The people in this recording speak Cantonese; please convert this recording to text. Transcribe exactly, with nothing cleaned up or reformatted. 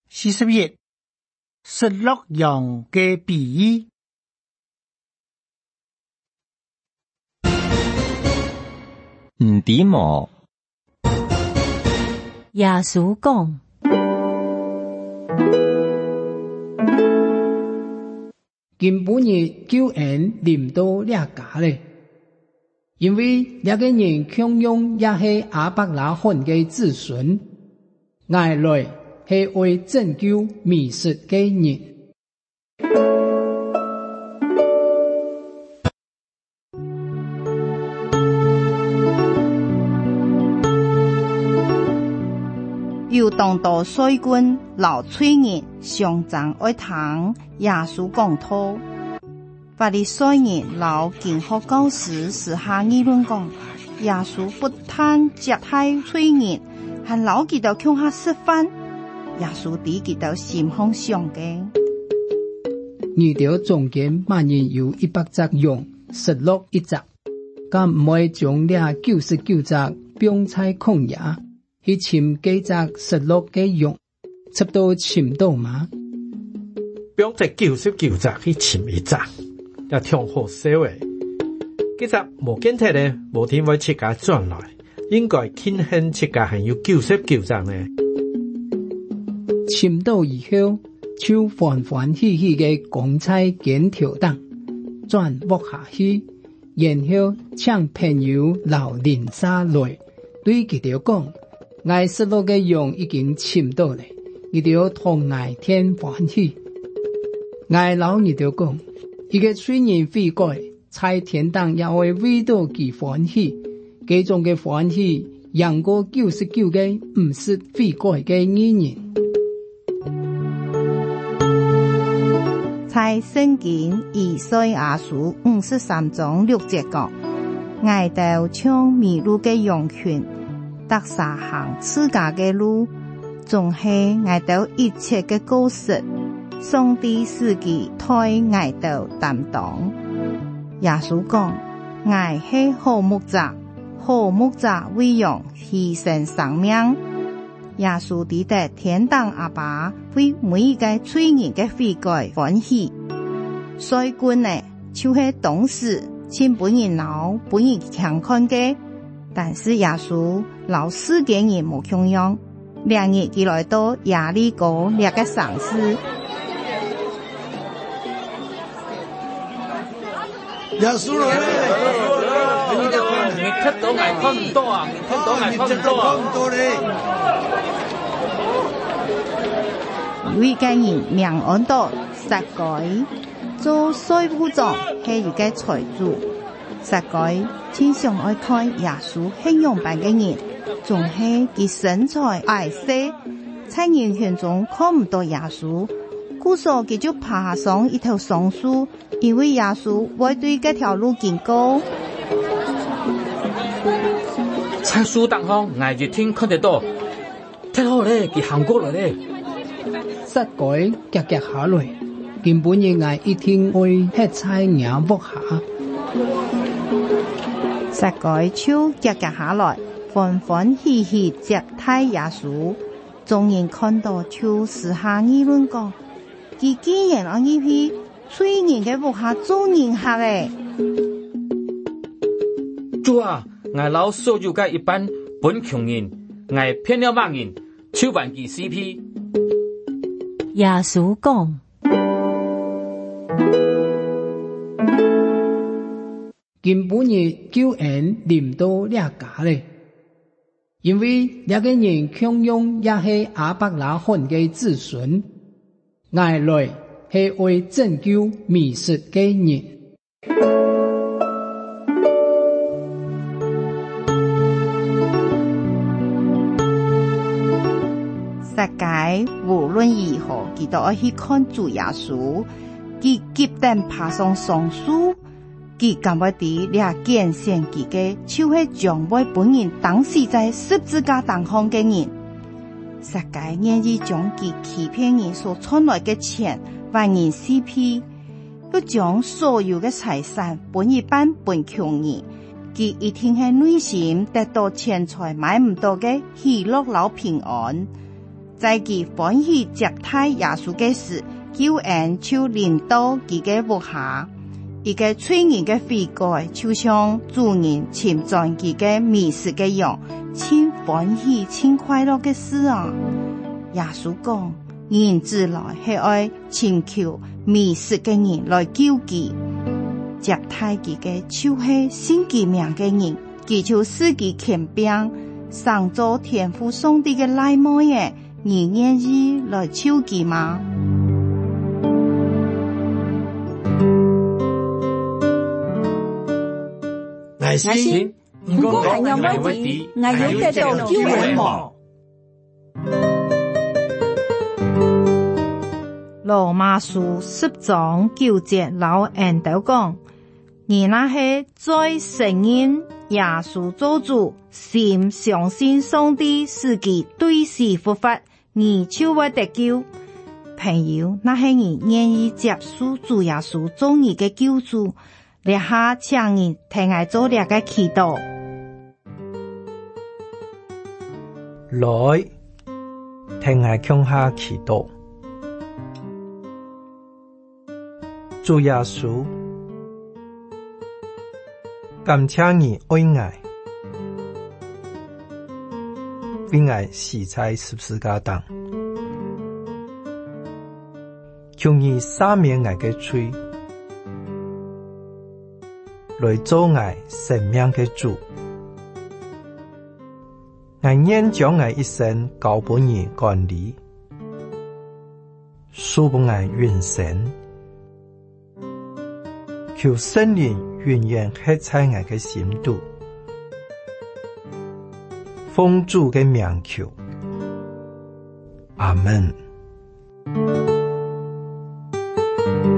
四十一，失落羊嘅比喻。 唔知無， 耶穌講： 根本日救恩臨到呢家咧，因為呢個人強用也係亞伯拉罕嘅子孫，挨來係為拯救迷失嘅人。 又當到水軍老催人上爭愛聽耶穌講道，法利賽人老經學教師私下議論講，耶穌不但接待催人，還老佢到鄉下食飯，耶穌對佢到心向上嘅。 二條中間萬人有一百隻羊，失落一隻，咁唔可以將呢九十九隻放在曠野。去尋幾隻失落嘅羊，直到尋到嗎？ 表在九十九隻去尋一隻，也挺好笑嘅。幾隻無見體咧，無天為切家轉來，應該慶幸切家還有九十九隻呢。 尋到以後，就歡歡喜喜嘅講在肩條當，轉伏下去，然後請朋友留鄰舍來，對佢哋講。我失落嘅羊已經尋到咧，你哋要同我添歡喜。我老你哋講，一個罪人悔改，在天堂也會為到佢歡喜。這種嘅歡喜，贏過九十九個唔是悔改嘅義人。 在聖經以賽亞書五十三章六節講，我哋像迷路嘅羊群。踏撒行自家嘅路，總係挨到一切嘅果實，上帝自己替挨到擔當。耶穌講：我係好牧者，好牧者為羊犧牲生命。耶穌記得天堂阿爸為每一個罪人嘅悔改歡喜。水軍呢，就係當時親本人老本人強看嘅。但是耶穌老世間人冇窮樣，兩日佢來到耶利哥兩個城市。 耶穌來了， 你睇到我看唔到啊！你睇到我看唔到啊！有一個人名安道撒該，做稅務長係一個財主。撒該經常愛看耶穌形容版嘅人，仲係佢身材矮細，在人群中看唔到耶穌，故所佢就爬上一條松樹，以為耶穌會對嗰條路經過。 在樹當中，我一聽看得到，太好咧，佢行過來咧。 撒該夾夾下來，根本嘅我一聽會吃菜眼伏下。 撒該手夾夾下來，歡歡喜喜接待耶穌。眾人看到就私下議論講：佢竟然讓呢批罪人嘅服下做人客誒！ 主啊，我老所有嘅一班本窮人，我騙了萬人，超萬幾 C P。 耶穌講。 根本日救恩臨到呢家咧，因為呢個人強用也係亞伯拉罕嘅子孫，挨來係為拯救迷失嘅人。 撒該無論如何，佢都要去看主耶穌，佢急登爬上松樹。佢感覺啲倆見證佢嘅，就係將會本人當時在十字架當行嘅人。撒該願意將佢欺騙人所賺來嘅錢還人 C P， 又將所有嘅財產本一般本窮人。佢一定係內心得到錢財買唔到嘅喜樂老平安。 在其歡喜接待耶穌嘅時，救恩就臨到佢嘅屋下，一個催人嘅悔改，就像主人尋找佢嘅迷失嘅樣，真歡喜、真快樂嘅事啊！耶穌講，人子來係愛尋求迷失嘅人來救佢，接待佢嘅就係信佢名嘅人，佢就使佢權柄，上做天父上帝嘅內妹嘅，你願意來救佢嗎？ 愛心， 如果還有問題，我要得到救援嗎？ 羅馬書十章九節老恩都講，而那些在承認耶穌做主，心相信上帝是其對事復活，而就會得救。朋友，那些人願意接受主耶穌做你嘅救主，立下請你聽我做兩個祈禱。 來，聽我向下祈禱。主耶穌，感謝你愛我，為我死在十字架上，求你赦免我的罪，來做我生命的主。我願將我一生交給你管理，賜給我永生。求聖靈永遠刻在我的心度，奉主的名求，阿們。